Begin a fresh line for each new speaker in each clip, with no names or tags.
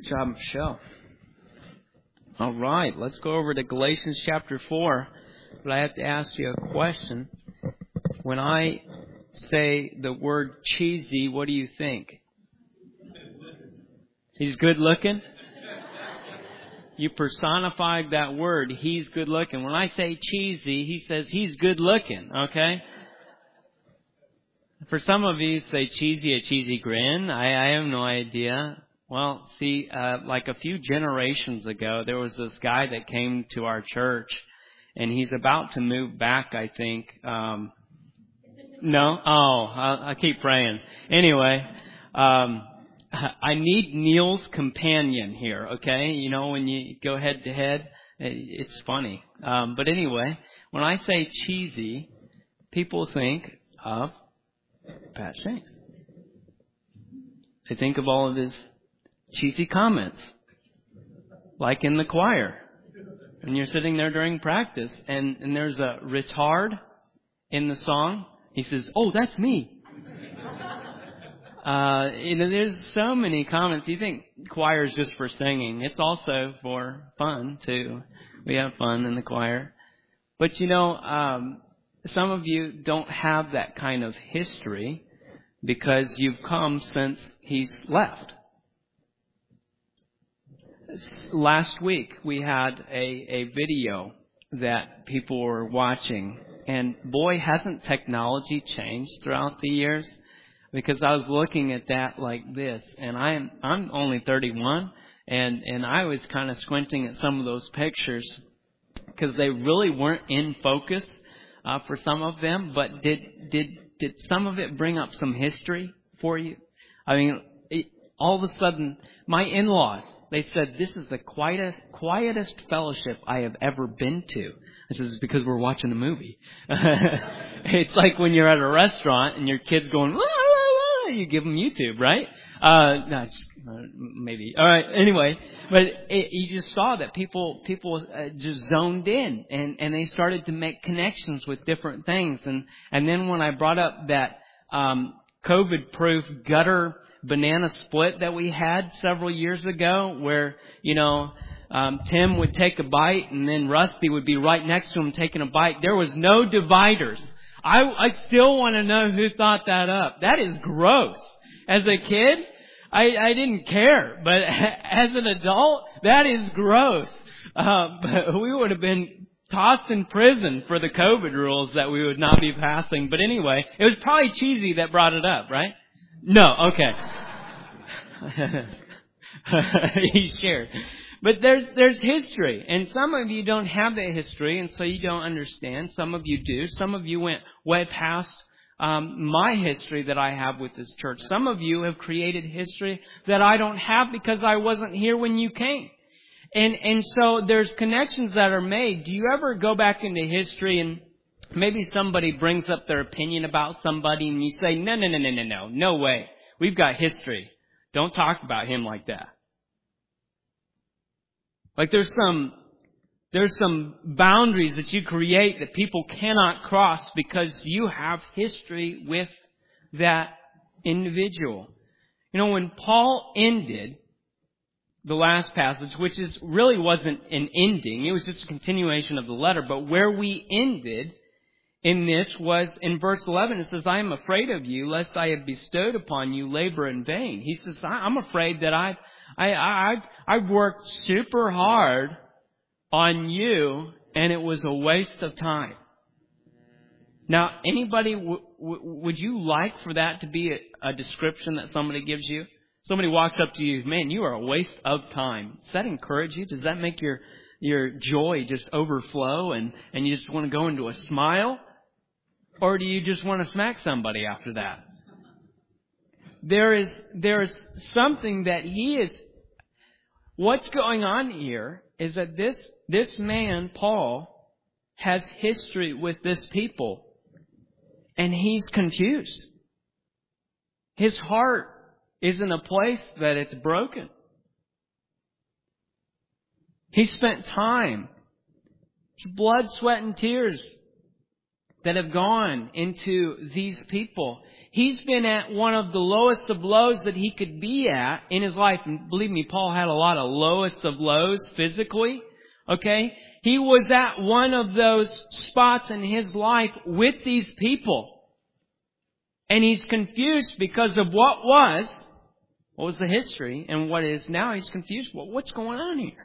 job, Michelle. All right, let's go over to Galatians chapter 4. But I have to ask you a question. When I say the word cheesy, what do you think? He's good looking? You personified that word, he's good looking. When I say cheesy, he says he's good looking, okay? For some of you, say cheesy, a cheesy grin. I have no idea. Well, see, like a few generations ago, there was this guy that came to our church, and he's about to move back, I think. No? Oh, I'll keep praying. Anyway, I need Neil's companion here, okay? You know, when you go head to head, it's funny. But anyway, when I say cheesy, people think of Pat Shanks. They think of all of his cheesy comments, like in the choir. When you're sitting there during practice and there's a retard in the song, he says, "Oh, that's me." There's so many comments. You think choir is just for singing. It's also for fun, too. We have fun in the choir. But, some of you don't have that kind of history because you've come since he's left. Last week, we had a video that people were watching. And boy, hasn't technology changed throughout the years? Because I was looking at that like this, and I'm only 31, and I was kind of squinting at some of those pictures because they really weren't in focus for some of them. But did some of it bring up some history for you? I mean, all of a sudden, my in-laws, they said, "This is the quietest fellowship I have ever been to." I said, "It's because we're watching a movie." It's like when you're at a restaurant and your kid's going, "Wah, wah, wah," you give them YouTube, right? No, maybe. All right. Anyway, but you just saw that people just zoned in and they started to make connections with different things. And then when I brought up that COVID-proof gutter banana split that we had several years ago where, Tim would take a bite and then Rusty would be right next to him taking a bite. There was no dividers. I still want to know who thought that up. That is gross. As a kid, I didn't care. But as an adult, that is gross. But we would have been tossed in prison for the COVID rules that we would not be passing. But anyway, it was probably Cheesy that brought it up, right? No, okay. He shared. But there's history, and some of you don't have that history, and so you don't understand. Some of you do. Some of you went way past my history that I have with this church. Some of you have created history that I don't have because I wasn't here when you came. And so there's connections that are made. Do you ever go back into history and maybe somebody brings up their opinion about somebody and you say, no way. We've got history. Don't talk about him like that. Like there's some boundaries that you create that people cannot cross because you have history with that individual. When Paul ended the last passage, which really wasn't an ending, it was just a continuation of the letter, but where we ended in this was in verse 11. It says, "I am afraid of you, lest I have bestowed upon you labor in vain." He says, I'm afraid that I've worked super hard on you, and it was a waste of time. Now, anybody, would you like for that to be a description that somebody gives you? Somebody walks up to you, "Man, you are a waste of time." Does that encourage you? Does that make your joy just overflow and you just want to go into a smile? Or do you just want to smack somebody after that? There is something that what's going on here is that this man, Paul, has history with this people. And he's confused. His heart is in a place that it's broken. He spent time, blood, sweat, and tears, that have gone into these people. He's been at one of the lowest of lows that he could be at in his life. And believe me, Paul had a lot of lowest of lows physically. Okay? He was at one of those spots in his life with these people. And he's confused because of what was the history, and what is now. He's confused. Well, what's going on here?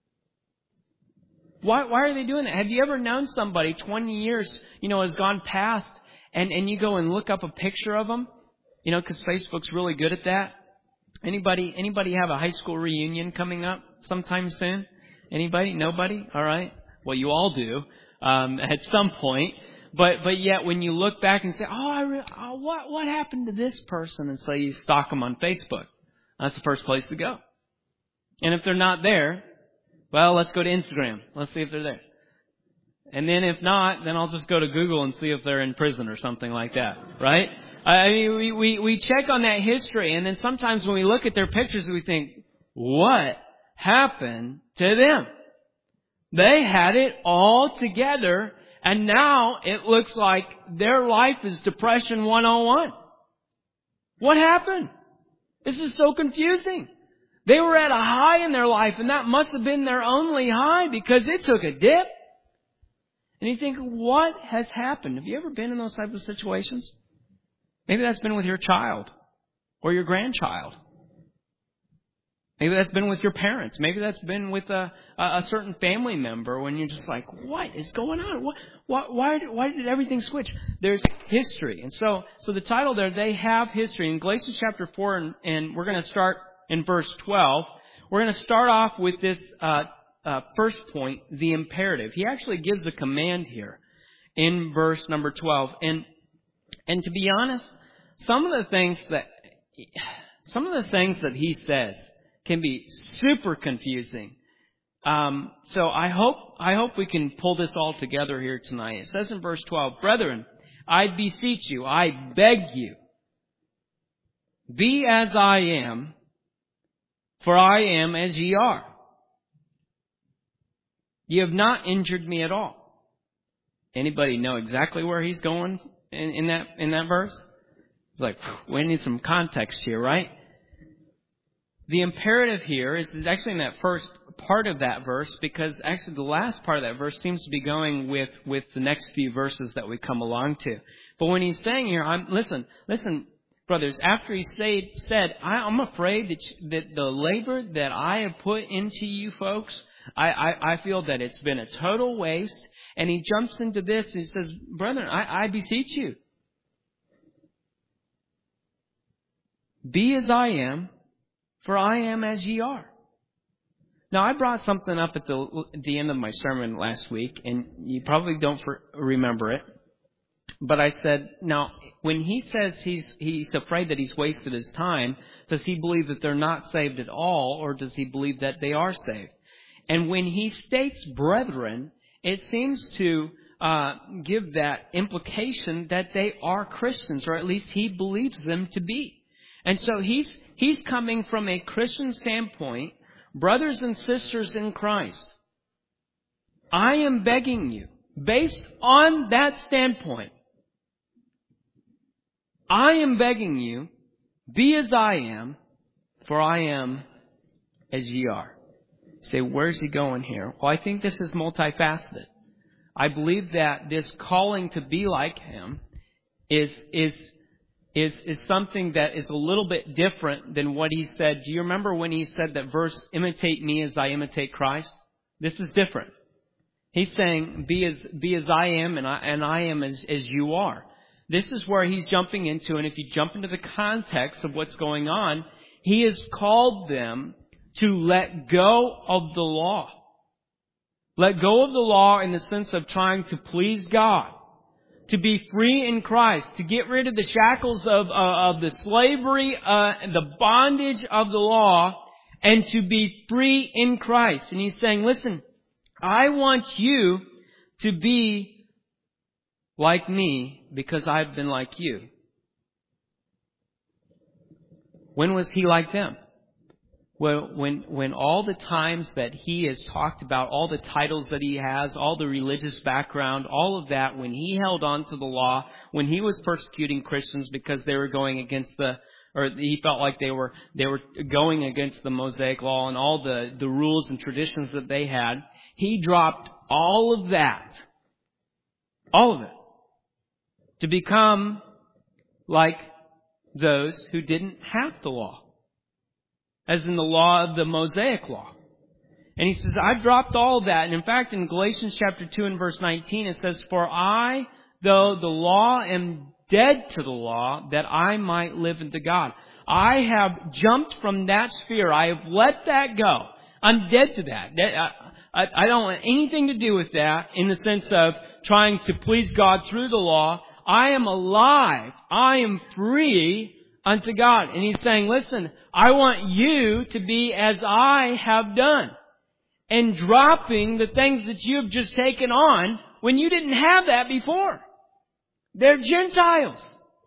Why are they doing that? Have you ever known somebody 20 years, has gone past, and you go and look up a picture of them? Because Facebook's really good at that. Anybody have a high school reunion coming up sometime soon? Anybody? Nobody? All right. Well, you all do, at some point. But yet when you look back and say, what happened to this person? And so you stalk them on Facebook. That's the first place to go. And if they're not there, well, let's go to Instagram. Let's see if they're there. And then if not, then I'll just go to Google and see if they're in prison or something like that. Right? I mean, we check on that history, and then sometimes when we look at their pictures, we think, what happened to them? They had it all together, and now it looks like their life is Depression 101. What happened? This is so confusing. They were at a high in their life, and that must have been their only high because it took a dip. And you think, what has happened? Have you ever been in those types of situations? Maybe that's been with your child or your grandchild. Maybe that's been with your parents. Maybe that's been with a certain family member when you're just like, what is going on? Why did everything switch? There's history. And so the title there, they have history. In Galatians chapter 4, and we're going to start in verse 12, we're going to start off with this first point, the imperative. He actually gives a command here in verse number 12. And to be honest, some of the things that he says can be super confusing. So I hope we can pull this all together here tonight. It says in verse 12, brethren, I beseech you, I beg you, be as I am, for I am as ye are. You have not injured me at all. Anybody know exactly where he's going in that verse? It's like, we need some context here, right? The imperative here is actually in that first part of that verse, because actually the last part of that verse seems to be going with the next few verses that we come along to. But when he's saying here, listen, brothers, after he said, I'm afraid that the labor that I have put into you folks, I feel that it's been a total waste. And he jumps into this and he says, brethren, I beseech you, be as I am, for I am as ye are. Now, I brought something up at the end of my sermon last week, and you probably don't remember it. But I said, now, when he says he's afraid that he's wasted his time, does he believe that they're not saved at all, or does he believe that they are saved? And when he states brethren, it seems to give that implication that they are Christians, or at least he believes them to be. And so he's coming from a Christian standpoint, brothers and sisters in Christ. I am begging you, based on that standpoint, I am begging you, be as I am, for I am as ye are. You say, where's he going here? Well, I think this is multifaceted. I believe that this calling to be like him is something that is a little bit different than what he said. Do you remember when he said that verse, imitate me as I imitate Christ? This is different. He's saying, be as I am, and I am as you are. This is where he's jumping into, and if you jump into the context of what's going on, he has called them to let go of the law. Let go of the law in the sense of trying to please God. To be free in Christ. To get rid of the shackles of the slavery, the bondage of the law. And to be free in Christ. And he's saying, listen, I want you to be like me because I've been like you. When was he like them? when all the times that he has talked about, all the titles that he has, all the religious background, all of that, when he held on to the law, when he was persecuting Christians because they were going against or he felt like they were going against the Mosaic law and all the rules and traditions that they had, he dropped all of that. All of it. To become like those who didn't have the law. As in the law of the Mosaic law. And he says, I've dropped all of that. And in fact, in Galatians chapter 2 and verse 19, it says, For I, though the law, am dead to the law, that I might live unto God. I have jumped from that sphere. I have let that go. I'm dead to that. I don't want anything to do with that in the sense of trying to please God through the law. I am alive. I am free unto God. And he's saying, listen, I want you to be as I have done. And dropping the things that you have just taken on when you didn't have that before. They're Gentiles.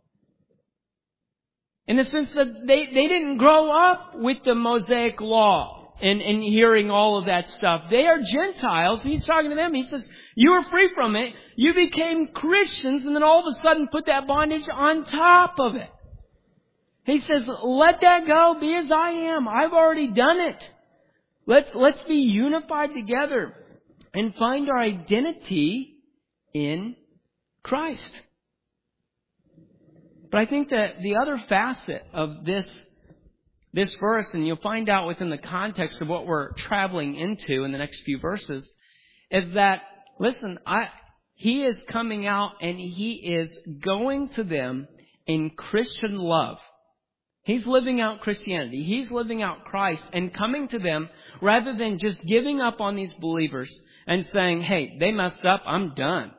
In the sense that they didn't grow up with the Mosaic law and hearing all of that stuff. They are Gentiles. And he's talking to them. He says, you were free from it. You became Christians and then all of a sudden put that bondage on top of it. He says, let that go. Be as I am. I've already done it. Let's be unified together and find our identity in Christ. But I think that the other facet of this verse, and you'll find out within the context of what we're traveling into in the next few verses, is that, listen, he is coming out and he is going to them in Christian love. He's living out Christianity. He's living out Christ and coming to them rather than just giving up on these believers and saying, hey, they messed up, I'm done.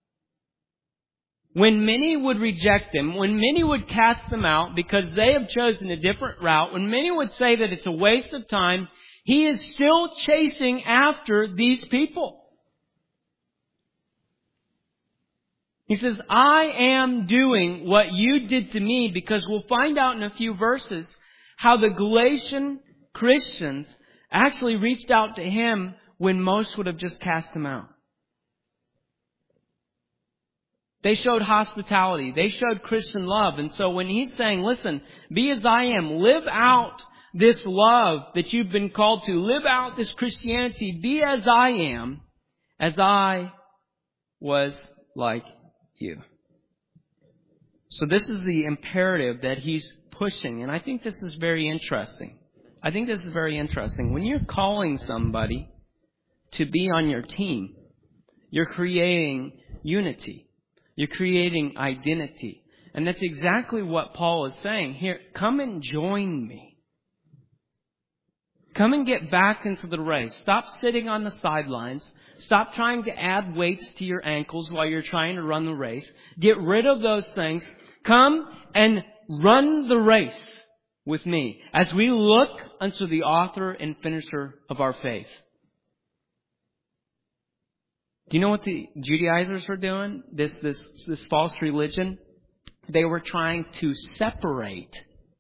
When many would reject him, when many would cast them out because they have chosen a different route, when many would say that it's a waste of time, he is still chasing after these people. He says, I am doing what you did to me, because we'll find out in a few verses how the Galatian Christians actually reached out to him when most would have just cast him out. They showed hospitality. They showed Christian love. And so when he's saying, listen, be as I am, live out this love that you've been called to, live out this Christianity, be as I am, as I was like you. So this is the imperative that he's pushing. And I think this is very interesting. When you're calling somebody to be on your team, you're creating unity. You're creating identity. And that's exactly what Paul is saying here. Come and join me. Come and get back into the race. Stop sitting on the sidelines. Stop trying to add weights to your ankles while you're trying to run the race. Get rid of those things. Come and run the race with me as we look unto the author and finisher of our faith. Do you know what the Judaizers were doing? This false religion? They were trying to separate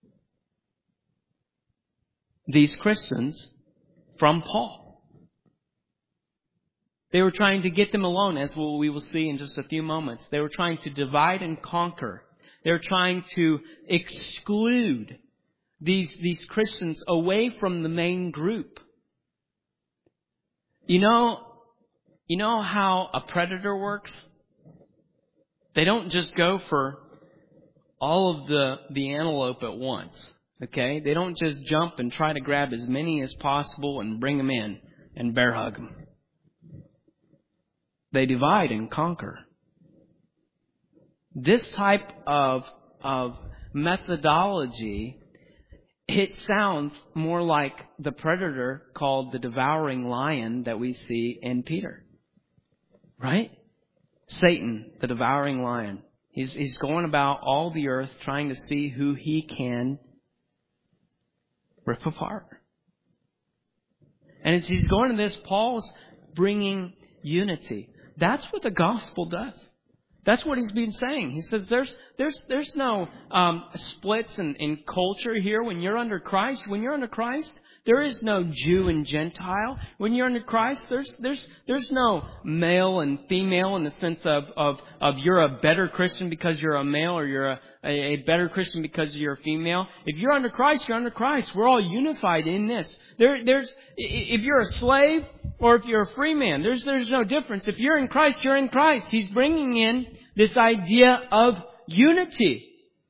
these Christians from Paul. They were trying to get them alone, as we will see in just a few moments. They were trying to divide and conquer. They were trying to exclude these Christians away from the main group. You know how a predator works? They don't just go for all of the antelope at once. Okay? They don't just jump and try to grab as many as possible and bring them in and bear hug them. They divide and conquer. This type of methodology, it sounds more like the predator called the devouring lion that we see in Peter. Right? Satan, the devouring lion. He's going about all the earth trying to see who he can rip apart. And as he's going to this, Paul's bringing unity. That's what the gospel does. That's what he's been saying. He says there's no splits in culture here when you're under Christ. When you're under Christ, There is no Jew and Gentile. When you're under Christ, there's no male and female in the sense of you're a better Christian because you're a male, or you're a better Christian because you're a female. If you're under Christ, you're under Christ. We're all unified in this. If you're a slave or if you're a free man, there's no difference. If you're in Christ, you're in Christ. He's bringing in this idea of unity.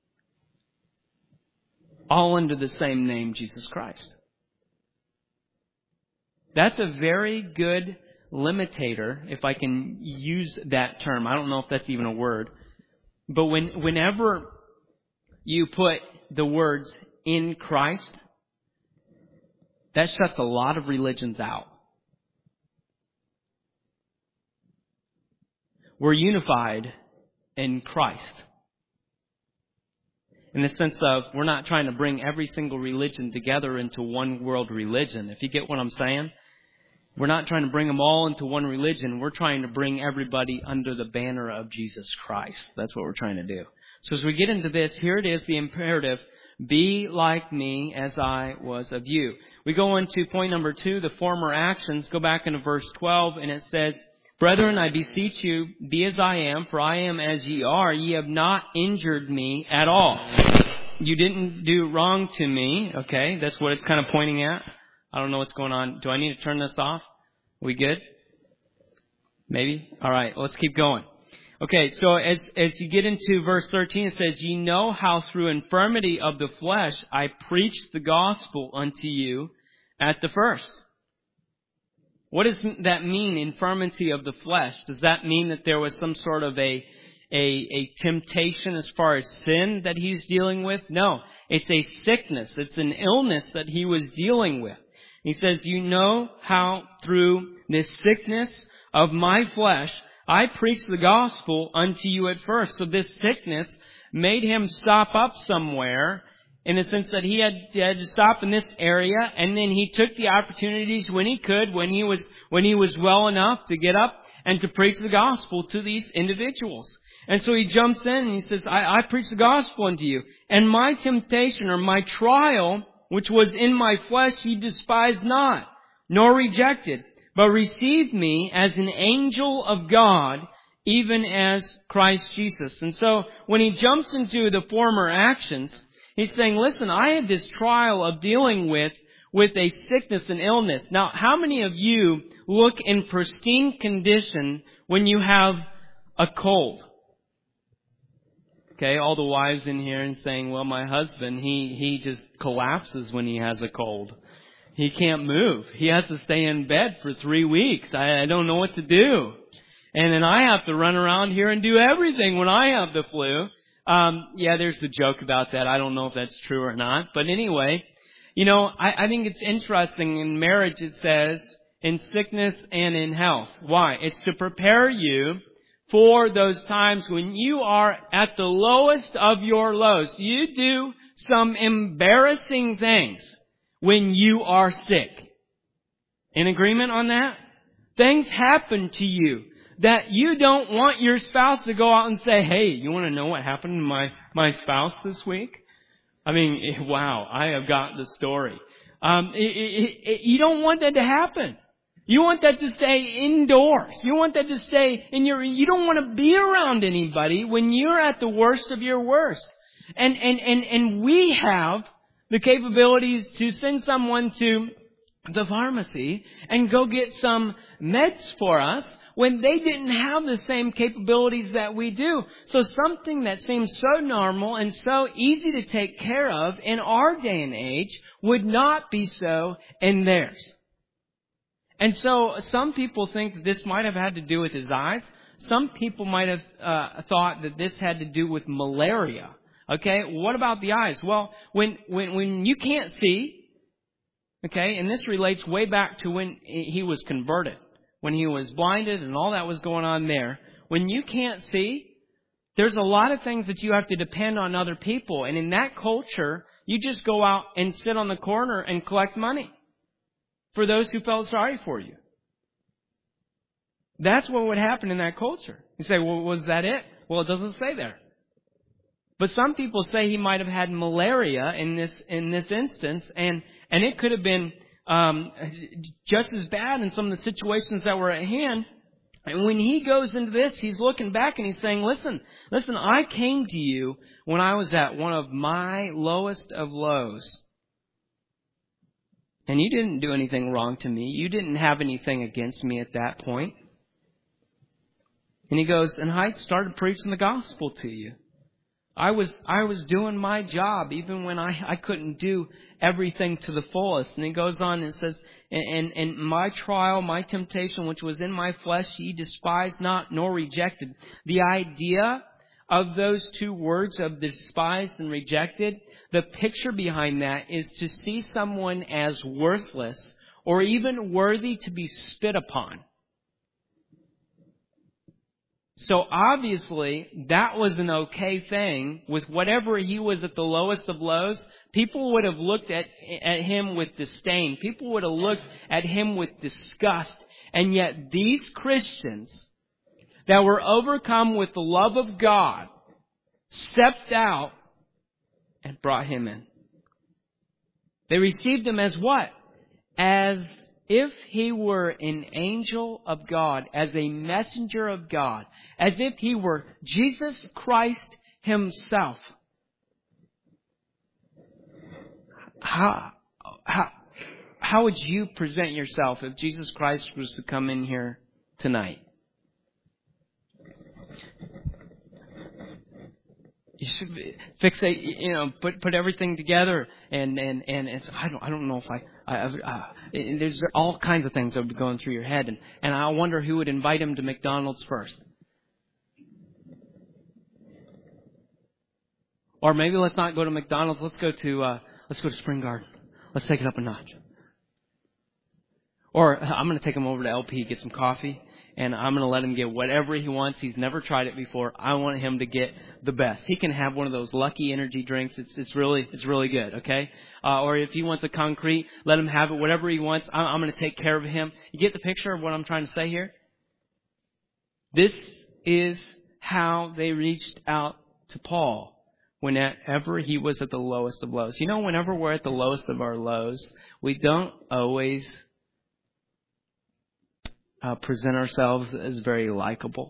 All under the same name, Jesus Christ. That's a very good limitator, if I can use that term. I don't know if that's even a word. But whenever you put the words in Christ, that shuts a lot of religions out. We're unified in Christ. In the sense of, we're not trying to bring every single religion together into one world religion. If you get what I'm saying? We're not trying to bring them all into one religion. We're trying to bring everybody under the banner of Jesus Christ. That's what we're trying to do. So as we get into this, here it is, the imperative, be like me as I was of you. We go into point number 2, the former actions. Go back into verse 12, and it says, Brethren, I beseech you, be as I am, for I am as ye are. Ye have not injured me at all. You didn't do wrong to me. Okay, that's what it's kind of pointing at. I don't know what's going on. Do I need to turn this off? We good? Maybe? All right, let's keep going. Okay, so as you get into verse 13, it says, Ye know how through infirmity of the flesh I preached the gospel unto you at the first. What does that mean, infirmity of the flesh? Does that mean that there was some sort of a temptation as far as sin that he's dealing with? No, it's a sickness. It's an illness that he was dealing with. He says, you know how through this sickness of my flesh, I preached the gospel unto you at first. So this sickness made him stop up somewhere, in the sense that he had to stop in this area, and then he took the opportunities when he could, when he was well enough to get up and to preach the gospel to these individuals. And so he jumps in and he says, I preach the gospel unto you. And my temptation, or my trial, which was in my flesh, he despised not, nor rejected, but received me as an angel of God, even as Christ Jesus. And so when he jumps into the former actions, he's saying, listen, I had this trial of dealing with a sickness and illness. Now, how many of you look in pristine condition when you have a cold? Okay, all the wives in here and saying, well, my husband, he just collapses when he has a cold. He can't move. He has to stay in bed for 3 weeks. I don't know what to do. And then I have to run around here and do everything when I have the flu. Yeah, there's the joke about that. I don't know if that's true or not. But anyway, I think it's interesting. In marriage, it says, in sickness and in health. Why? It's to prepare you for those times when you are at the lowest of your lows. You do some embarrassing things when you are sick. In agreement on that? Things happen to you that you don't want your spouse to go out and say, hey, you want to know what happened to my spouse this week? I mean, wow, I have got the story. You don't want that to happen. You want that to stay indoors. You want that to stay you don't want to be around anybody when you're at the worst of your worst. And we have the capabilities to send someone to the pharmacy and go get some meds for us when they didn't have the same capabilities that we do. So something that seems so normal and so easy to take care of in our day and age would not be so in theirs. And so some people think that this might have had to do with his eyes. Some people might have thought that this had to do with malaria. Okay, what about the eyes? Well, when you can't see, okay, and this relates way back to when he was converted, when he was blinded and all that was going on there. When you can't see, there's a lot of things that you have to depend on other people. And in that culture, you just go out and sit on the corner and collect money for those who felt sorry for you. That's what would happen in that culture. You say, well, was that it? Well, it doesn't say there. But some people say he might have had malaria in this instance, and it could have been just as bad in some of the situations that were at hand. And when he goes into this, he's looking back and he's saying, listen, I came to you when I was at one of my lowest of lows. And you didn't do anything wrong to me. You didn't have anything against me at that point. And he goes, and I started preaching the gospel to you. I was doing my job even when I couldn't do everything to the fullest. And he goes on and says, and my trial, my temptation, which was in my flesh, ye despised not nor rejected. The idea of those two words of despised and rejected, the picture behind that is to see someone as worthless or even worthy to be spit upon. So obviously, that was an okay thing. With whatever he was at the lowest of lows, people would have looked at him with disdain. People would have looked at him with disgust. And yet these Christians that were overcome with the love of God stepped out and brought him in. They received him as what? As if he were an angel of God, as a messenger of God, as if he were Jesus Christ himself. How would you present yourself if Jesus Christ was to come in here tonight? You should fixate, put everything together, and it's, I don't know if there's all kinds of things that would be going through your head, and I wonder who would invite him to McDonald's first. Or maybe let's not go to McDonald's. Let's go to Spring Garden. Let's take it up a notch. Or I'm going to take him over to LP, get some coffee, and I'm going to let him get whatever he wants. He's never tried it before. I want him to get the best. He can have one of those Lucky energy drinks. It's really good, okay? Or if he wants a concrete, let him have it. Whatever he wants, I'm going to take care of him. You get the picture of what I'm trying to say here? This is how they reached out to Paul whenever he was at the lowest of lows. Whenever we're at the lowest of our lows, we don't always present ourselves as very likable.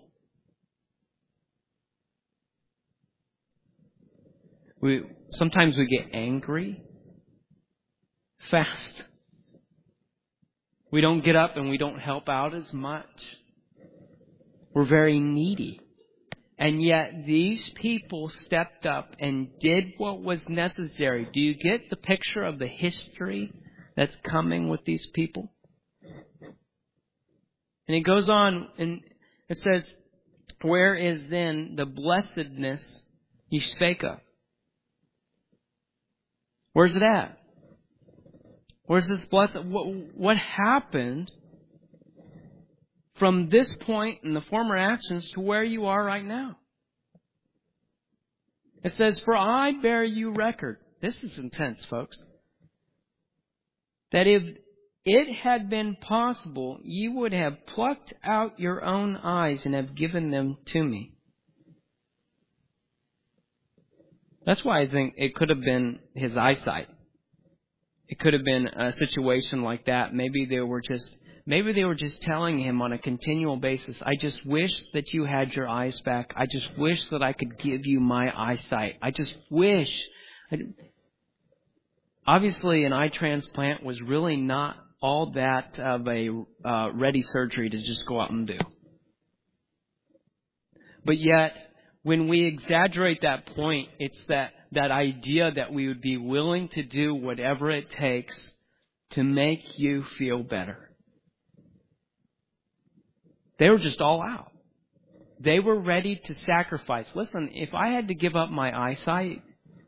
Sometimes we get angry fast. We don't get up and we don't help out as much. We're very needy. And yet these people stepped up and did what was necessary. Do you get the picture of the history that's coming with these people? And it goes on and it says, where is then the blessedness you spake of? Where's it at? Where's this blessed? What happened from this point in the former actions to where you are right now? It says, for I bear you record. This is intense, folks. That if it had been possible, you would have plucked out your own eyes and have given them to me. That's why I think it could have been his eyesight. It could have been a situation like that. Maybe they were just telling him on a continual basis, I just wish that you had your eyes back. I just wish that I could give you my eyesight. I just wish. Obviously, an eye transplant was really not all that of a ready surgery to just go out and do. But yet, when we exaggerate that point, it's that idea that we would be willing to do whatever it takes to make you feel better. They were just all out. They were ready to sacrifice. Listen, if I had to give up my eyesight,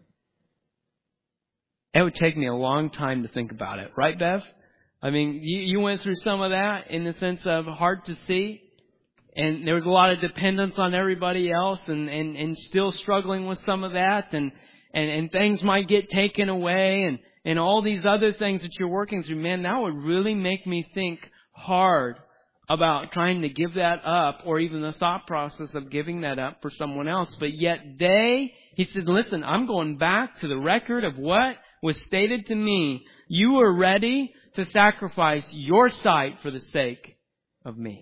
it would take me a long time to think about it. Right, Bev? I mean, you went through some of that in the sense of hard to see. And there was a lot of dependence on everybody else and still struggling with some of that. And things might get taken away and all these other things that you're working through. Man, that would really make me think hard about trying to give that up, or even the thought process of giving that up for someone else. But yet he said, listen, I'm going back to the record of what was stated to me. You were ready to sacrifice your sight for the sake of me.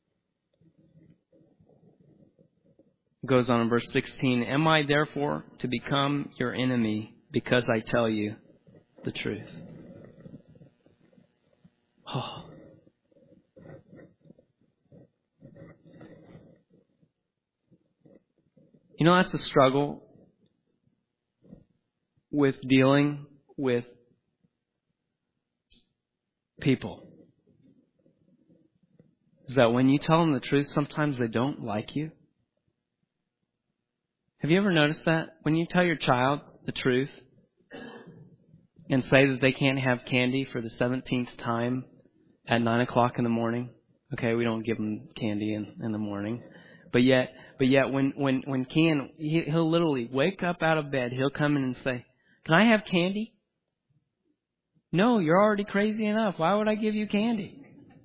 It goes on in verse 16. Am I therefore to become your enemy because I tell you the truth? Oh. You know, that's a struggle with dealing with people. Is that when you tell them the truth, sometimes they don't like you. Have you ever noticed that? When you tell your child the truth and say that they can't have candy for the 17th time at 9 o'clock in the morning. Okay, we don't give them candy in the morning. But yet when Ken, he'll literally wake up out of bed, he'll come in and say, can I have candy? No, you're already crazy enough. Why would I give you candy?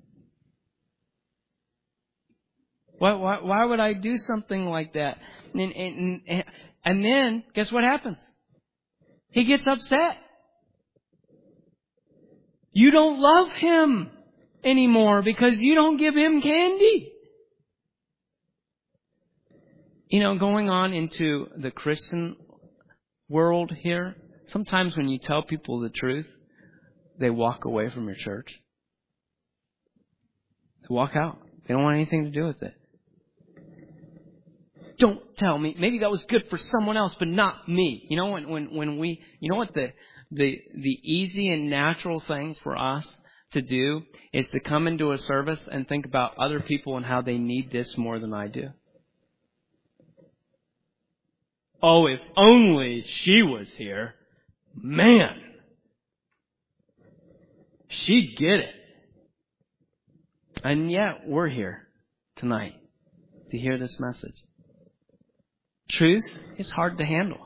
Why would I do something like that? And then, guess what happens? He gets upset. You don't love him anymore because you don't give him candy. You know, going on into the Christian world here, sometimes when you tell people the truth, they walk away from your church. They walk out. They don't want anything to do with it. Don't tell me. Maybe that was good for someone else, but not me. You know, when we, you know what the easy and natural thing for us to do is to come into a service and think about other people and how they need this more than I do. Oh, if only she was here. Man, she'd get it. And yet, we're here tonight to hear this message. Truth is hard to handle.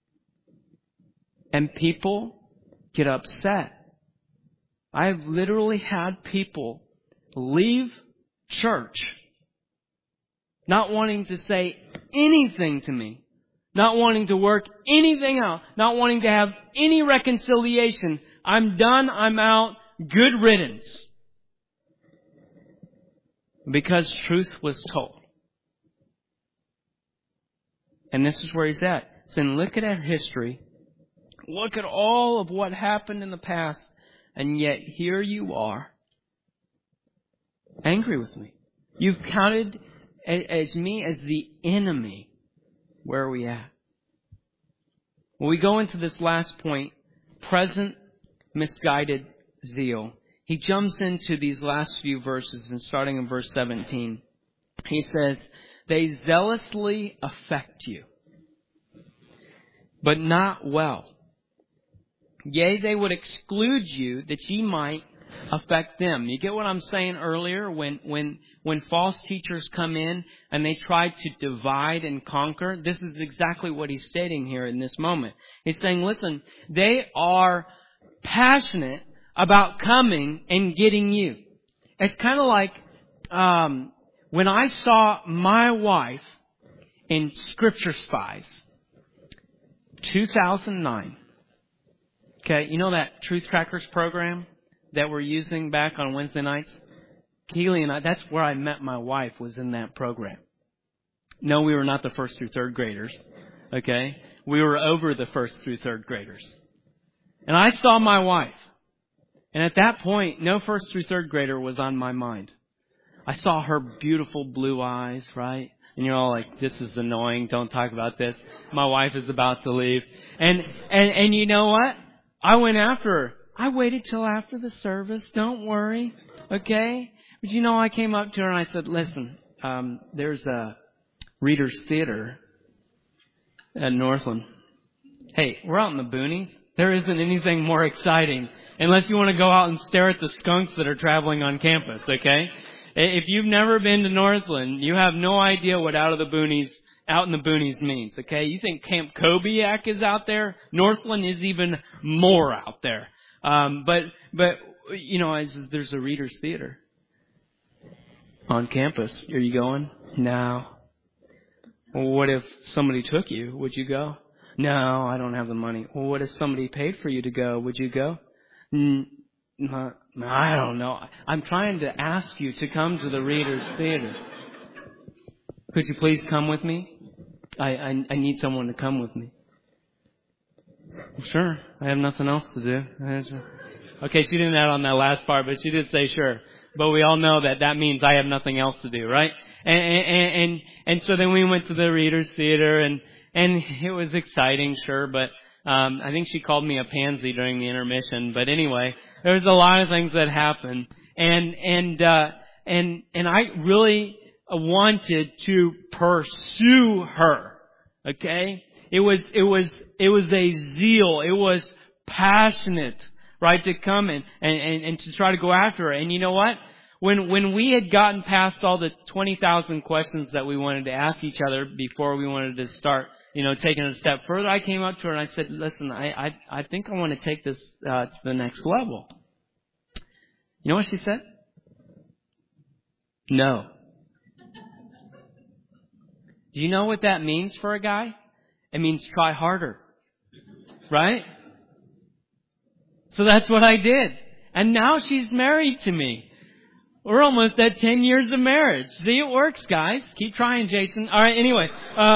And people get upset. I've literally had people leave church not wanting to say anything to me. Not wanting to work anything out. Not wanting to have any reconciliation. I'm done. I'm out. Good riddance. Because truth was told. And this is where he's at. So look at our history. Look at all of what happened in the past. And yet here you are. Angry with me. You've counted as me as the enemy. Where are we at? When we go into this last point, present misguided zeal. He jumps into these last few verses and starting in verse 17. He says, they zealously affect you, but not well. Yea, they would exclude you that ye might affect them. You get what I'm saying earlier? When false teachers come in and they try to divide and conquer, this is exactly what he's stating here in this moment. He's saying, listen, they are passionate about coming and getting you. It's kind of like when I saw my wife in Scripture Spies, 2009. Okay, you know that Truth Trackers program that we're using back on Wednesday nights? Keely and I, that's where I met my wife, was in that program. No, we were not the first through third graders. Okay? We were over the first through third graders. And I saw my wife. And at that point, no first through third grader was on my mind. I saw her beautiful blue eyes, right? And you're all like, this is annoying. Don't talk about this. My wife is about to leave. And you know what? I went after her. I waited till after the service. Don't worry. Okay? But you know, I came up to her and I said, listen, there's a Reader's Theater at Northland. Hey, we're out in the boonies. There isn't anything more exciting unless you want to go out and stare at the skunks that are traveling on campus, okay? If you've never been to Northland, you have no idea what out in the boonies means, okay? You think Camp Kobiak is out there? Northland is even more out there. But you know, there's a Reader's Theater on campus. Are you going? No. Well, what if somebody took you? Would you go? No, I don't have the money. Well, what if somebody paid for you to go? Would you go? I don't know. I'm trying to ask you to come to the Reader's Theater. Could you please come with me? I need someone to come with me. Sure. I have nothing else to do. Okay, she didn't add on that last part, but she did say sure. But we all know that means I have nothing else to do, right? And so then we went to the Reader's Theater, and it was exciting, sure, but I think she called me a pansy during the intermission. But anyway, there was a lot of things that happened, and I really wanted to pursue her. Okay, it was a zeal. It was passionate, right, to come and to try to go after her. And you know what? When we had gotten past all the 20,000 questions that we wanted to ask each other before we wanted to start, taking it a step further, I came up to her and I said, listen, I think I want to take this to the next level. You know what she said? No. Do you know what that means for a guy? It means try harder. Right? So that's what I did. And now she's married to me. We're almost at 10 years of marriage. See, it works, guys. Keep trying, Jason. All right, anyway.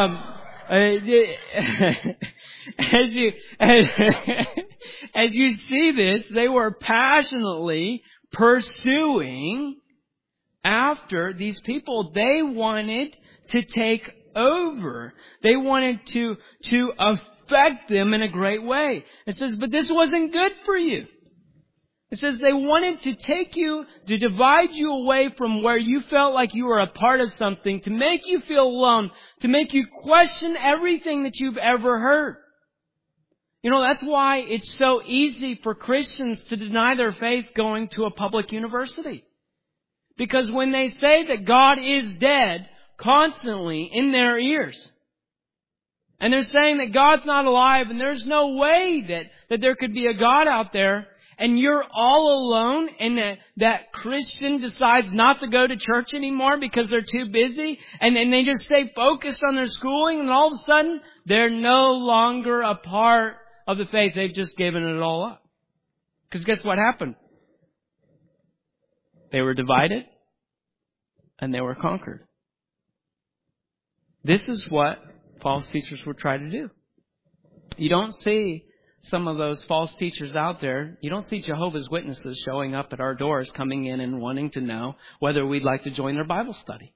As you see this, they were passionately pursuing after these people. They wanted to take over. They wanted to affect them in a great way. It says, but this wasn't good for you. It says they wanted to take you, to divide you away from where you felt like you were a part of something, to make you feel alone, to make you question everything that you've ever heard. That's why it's so easy for Christians to deny their faith going to a public university. Because when they say that God is dead constantly in their ears, and they're saying that God's not alive and there's no way that there could be a God out there, and you're all alone, and that Christian decides not to go to church anymore because they're too busy, and then they just stay focused on their schooling, and all of a sudden, they're no longer a part of the faith. They've just given it all up. Because guess what happened? They were divided, and they were conquered. This is what false teachers will try to do. You don't see some of those false teachers out there. You don't see Jehovah's Witnesses showing up at our doors, coming in and wanting to know whether we'd like to join their Bible study.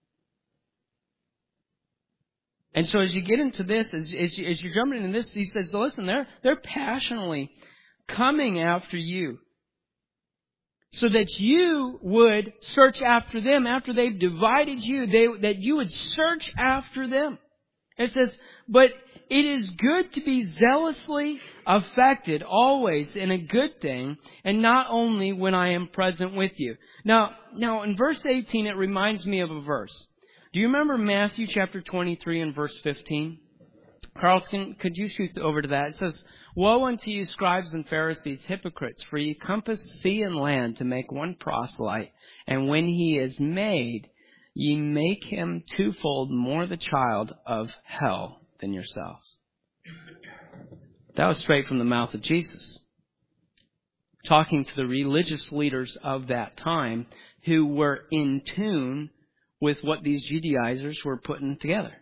And so as you get into this, as you're jumping into this, he says, listen, they're passionately coming after you so that you would search after them after they've divided you, that you would search after them. It says, but it is good to be zealously affected always in a good thing, and not only when I am present with you. Now in verse 18, it reminds me of a verse. Do you remember Matthew chapter 23 and verse 15? Carlton, could you shoot over to that? It says, woe unto you, scribes and Pharisees, hypocrites, for ye compass sea and land to make one proselyte, and when he is made, ye make him twofold more the child of hell than yourselves. That was straight from the mouth of Jesus, talking to the religious leaders of that time who were in tune with what these Judaizers were putting together.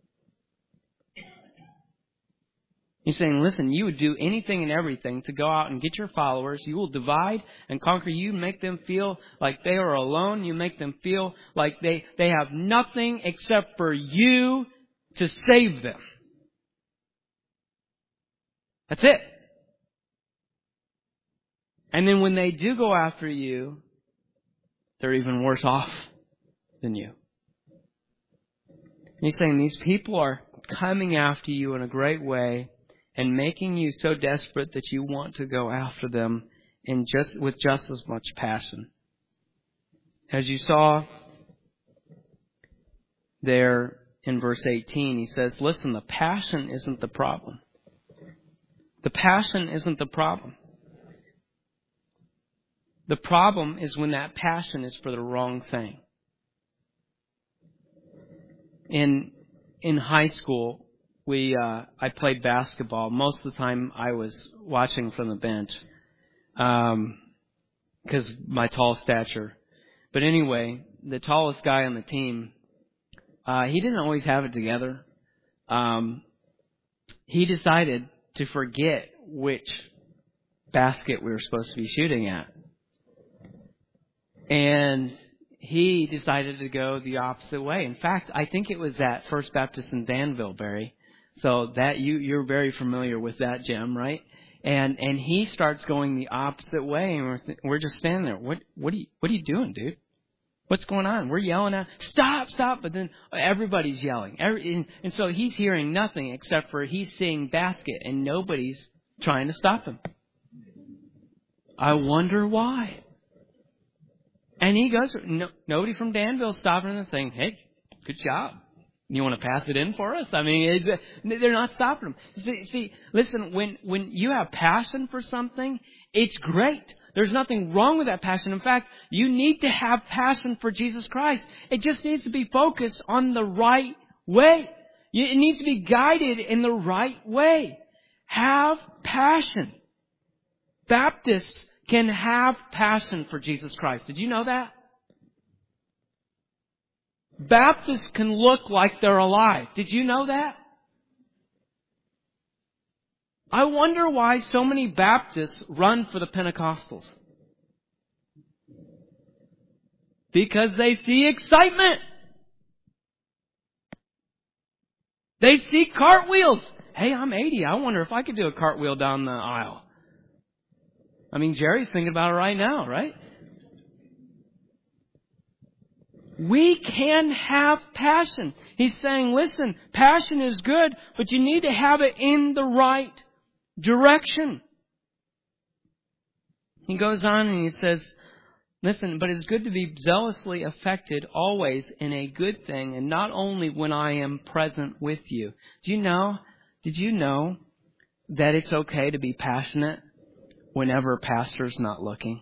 He's saying, listen, you would do anything and everything to go out and get your followers. You will divide and conquer. You make them feel like they are alone. You make them feel like they have nothing except for you to save them. That's it. And then when they do go after you, they're even worse off than you. And he's saying these people are coming after you in a great way and making you so desperate that you want to go after them with just as much passion. As you saw there in verse 18, he says, listen, the passion isn't the problem. The passion isn't the problem. The problem is when that passion is for the wrong thing. In high school, I played basketball. Most of the time I was watching from the bench. because my tall stature. But anyway, the tallest guy on the team, he didn't always have it together. He decided to forget which basket we were supposed to be shooting at. And he decided to go the opposite way. In fact, I think it was at First Baptist in Danville, Barry. So that you're very familiar with that gym, right? And he starts going the opposite way, and we're just standing there. What are you doing, dude? What's going on? We're yelling at, stop! But then everybody's yelling. And so he's hearing nothing except for he's seeing basket, and nobody's trying to stop him. I wonder why. And he goes, nobody from Danville stopping him saying, hey, good job. You want to pass it in for us? I mean, they're not stopping them. See, listen, when you have passion for something, it's great. There's nothing wrong with that passion. In fact, you need to have passion for Jesus Christ. It just needs to be focused on the right way. It needs to be guided in the right way. Have passion. Baptists can have passion for Jesus Christ. Did you know that? Baptists can look like they're alive. Did you know that? I wonder why so many Baptists run for the Pentecostals. Because they see excitement. They see cartwheels. Hey, I'm 80. I wonder if I could do a cartwheel down the aisle. I mean, Jerry's thinking about it right now, right? We can have passion. He's saying, listen, passion is good, but you need to have it in the right direction. He goes on and he says, listen, but it's good to be zealously affected always in a good thing, and not only when I am present with you. Did you know that it's okay to be passionate whenever pastor's not looking?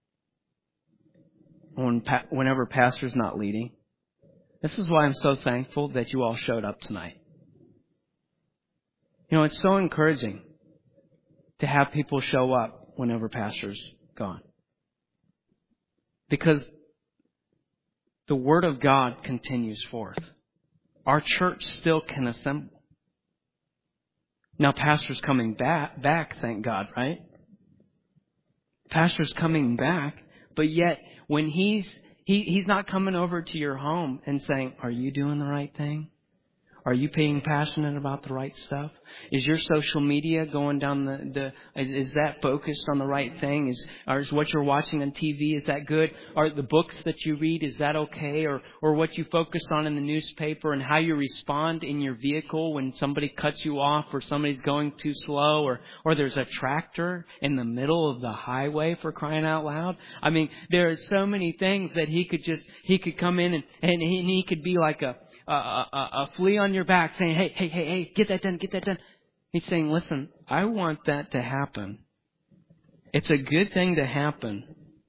Whenever pastor's not leading. This is why I'm so thankful that you all showed up tonight. You know, it's so encouraging to have people show up whenever pastor's gone. Because the Word of God continues forth. Our church still can assemble. Now, pastor's coming back, thank God, right? Pastor's coming back, but yet when he's not coming over to your home and saying, are you doing the right thing? Are you being passionate about the right stuff? Is your social media going down is that focused on the right thing? Is what you're watching on TV, is that good? Are the books that you read, is that okay? Or what you focus on in the newspaper and how you respond in your vehicle when somebody cuts you off or somebody's going too slow or there's a tractor in the middle of the highway, for crying out loud? I mean, there are so many things that he could come in and he could be like a flea on your back saying, hey, get that done. He's saying, listen, I want that to happen. It's a good thing to happen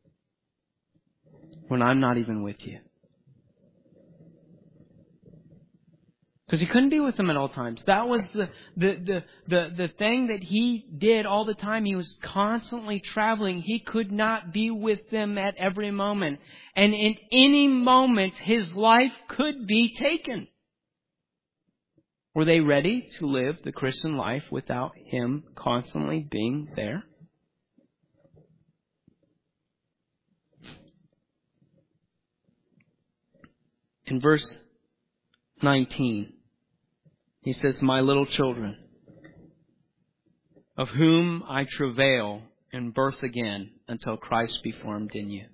when I'm not even with you. Because he couldn't be with them at all times. That was the thing that he did all the time. He was constantly traveling. He could not be with them at every moment. And in any moment, his life could be taken. Were they ready to live the Christian life without him constantly being there? In verse 19, he says, my little children, of whom I travail in birth again until Christ be formed in you.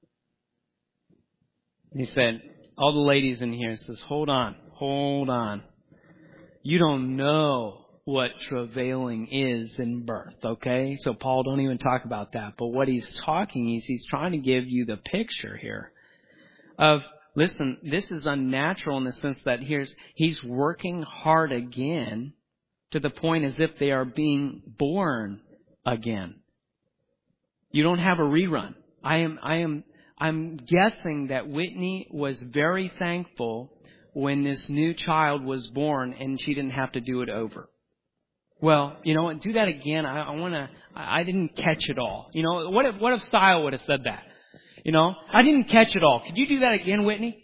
He said, all the ladies in here says, hold on. You don't know what travailing is in birth, okay? So Paul don't even talk about that. But what he's talking is he's trying to give you the picture here of, listen, this is unnatural in the sense that he's working hard again to the point as if they are being born again. You don't have a rerun. I'm guessing that Whitney was very thankful when this new child was born and she didn't have to do it over. Well, you know what? Do that again. I didn't catch it all. You know, what if Style would have said that? You know, I didn't catch it all. Could you do that again, Whitney?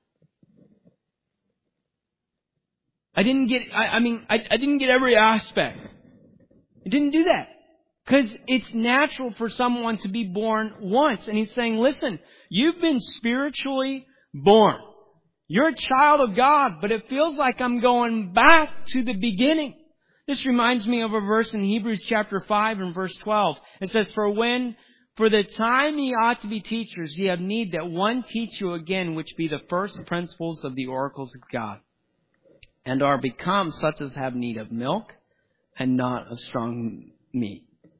I didn't get every aspect. I didn't do that. Because it's natural for someone to be born once. And He's saying, listen, you've been spiritually born. You're a child of God, but it feels like I'm going back to the beginning. This reminds me of a verse in Hebrews chapter 5 and verse 12. It says, For the time ye ought to be teachers, ye have need that one teach you again, which be the first principles of the oracles of God, and are become such as have need of milk, and not of strong meat.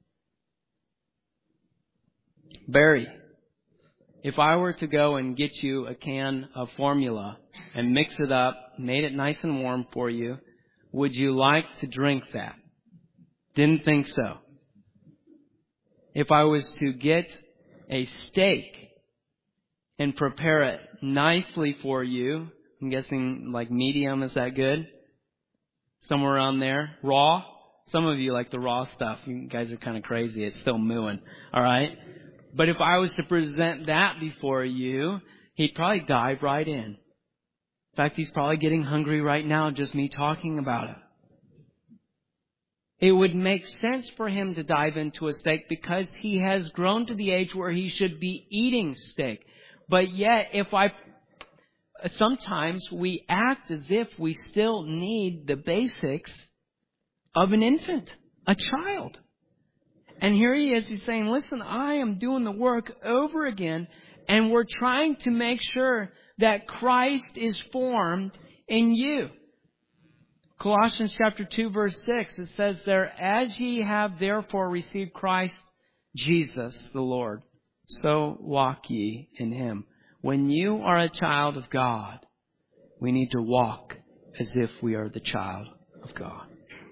Barry, if I were to go and get you a can of formula and mix it up, made it nice and warm for you, would you like to drink that? Didn't think so. If I was to get a steak and prepare it nicely for you, I'm guessing like medium, is that good? Somewhere around there. Raw? Some of you like the raw stuff. You guys are kind of crazy. It's still mooing. All right? But if I was to present that before you, he'd probably dive right in. In fact, he's probably getting hungry right now, just me talking about it. It would make sense for him to dive into a steak because he has grown to the age where he should be eating steak. But yet, sometimes we act as if we still need the basics of an infant, a child. And here he is, he's saying, listen, I am doing the work over again, and we're trying to make sure that Christ is formed in you. Colossians chapter 2 verse 6, it says there, as ye have therefore received Christ Jesus the Lord, so walk ye in Him. When you are a child of God, we need to walk as if we are the child of God.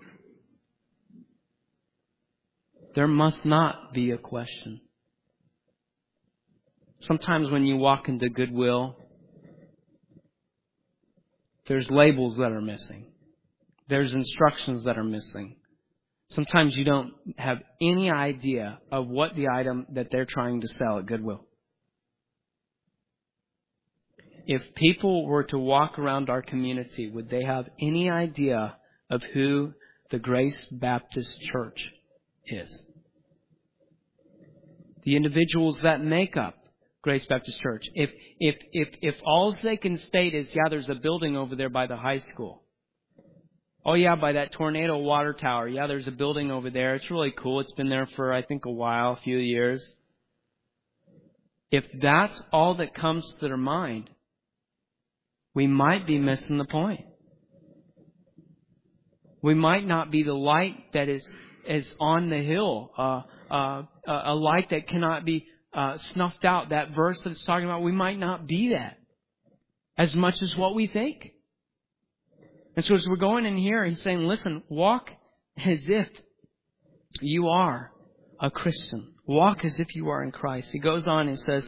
There must not be a question. Sometimes when you walk into Goodwill, there's labels that are missing. There's instructions that are missing. Sometimes you don't have any idea of what the item that they're trying to sell at Goodwill. If people were to walk around our community, would they have any idea of who the Grace Baptist Church is? The individuals that make up Grace Baptist Church. If all they can state is, yeah, there's a building over there by the high school. Oh yeah, by that tornado water tower. Yeah, there's a building over there. It's really cool. It's been there for, I think, a few years. If that's all that comes to their mind, we might be missing the point. We might not be the light that is on the hill, a light that cannot be snuffed out. That verse that it's talking about, we might not be that as much as what we think. And so as we're going in here, he's saying, listen, walk as if you are a Christian. Walk as if you are in Christ. He goes on and says,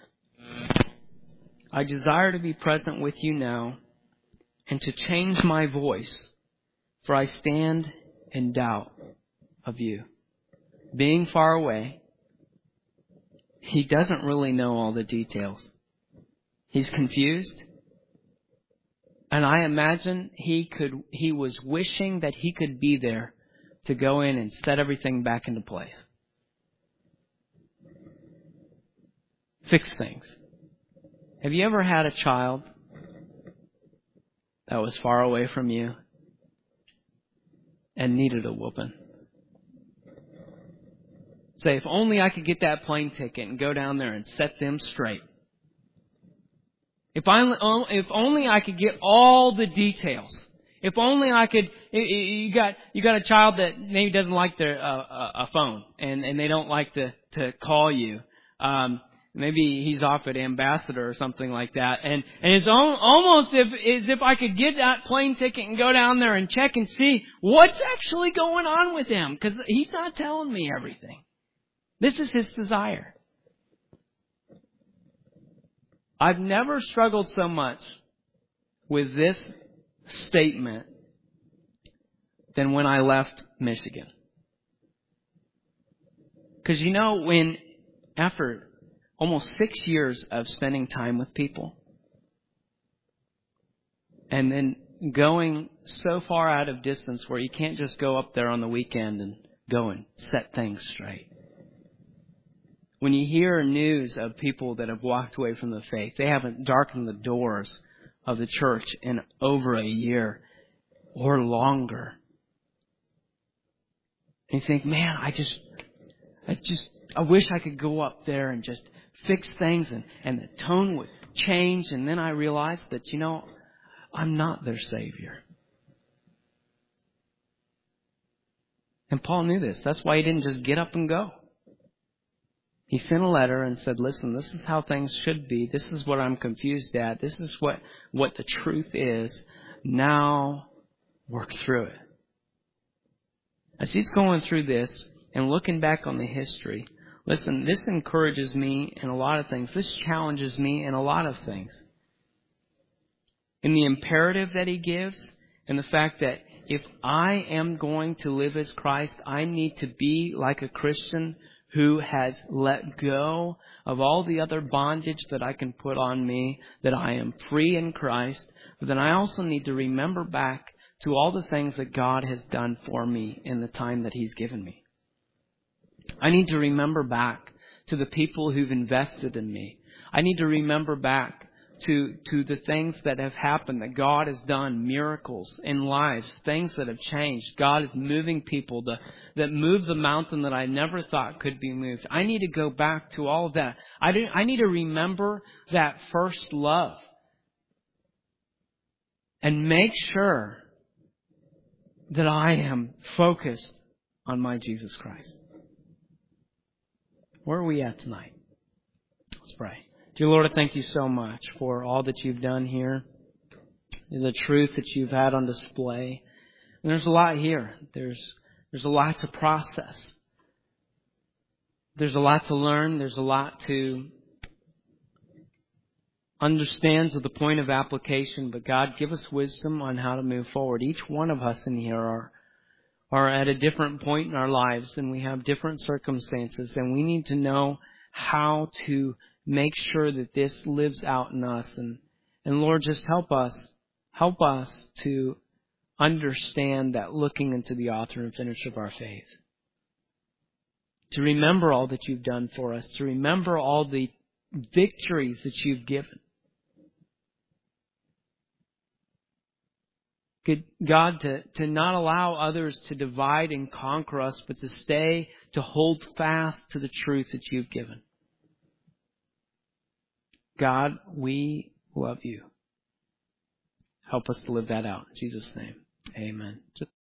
I desire to be present with you now and to change my voice, for I stand in doubt of you. Being far away, he doesn't really know all the details. He's confused. And I imagine he was wishing that he could be there to go in and set everything back into place. Fix things. Have you ever had a child that was far away from you and needed a whooping? Say, if only I could get that plane ticket and go down there and set them straight. If only I could get all the details. If only I could. You got a child that maybe doesn't like their a phone and they don't like to call you. Maybe he's off at Ambassador or something like that. And it's almost as if I could get that plane ticket and go down there and check and see what's actually going on with him, because he's not telling me everything. This is his desire. I've never struggled so much with this statement than when I left Michigan. Because after almost 6 years of spending time with people, and then going so far out of distance where you can't just go up there on the weekend and go and set things straight. When you hear news of people that have walked away from the faith, they haven't darkened the doors of the church in over a year or longer. And you think, man, I wish I could go up there and just fix things and the tone would change. And then I realized that, I'm not their Savior. And Paul knew this. That's why he didn't just get up and go. He sent a letter and said, listen, this is how things should be. This is what I'm confused at. This is what the truth is. Now work through it. As he's going through this and looking back on the history, listen, this encourages me in a lot of things. This challenges me in a lot of things. In the imperative that he gives, and the fact that if I am going to live as Christ, I need to be like a Christian who has let go of all the other bondage that I can put on me, that I am free in Christ. But then I also need to remember back to all the things that God has done for me in the time that He's given me. I need to remember back to the people who've invested in me. I need to remember back to the things that have happened, that God has done, miracles in lives, things that have changed. God is moving people that move the mountain that I never thought could be moved. I need to go back to all of that. I need to remember that first love and make sure that I am focused on my Jesus Christ. Where are we at tonight? Let's pray. Dear Lord, I thank you so much for all that you've done here, the truth that you've had on display. And there's a lot here. There's a lot to process. There's a lot to learn. There's a lot to understand to the point of application. But God, give us wisdom on how to move forward. Each one of us in here are at a different point in our lives, and we have different circumstances, and we need to know how to make sure that this lives out in us. And Lord, just help us to understand that looking into the author and finisher of our faith. To remember all that you've done for us. To remember all the victories that you've given. God, to not allow others to divide and conquer us, but to hold fast to the truth that you've given. God, we love you. Help us to live that out. In Jesus' name, amen.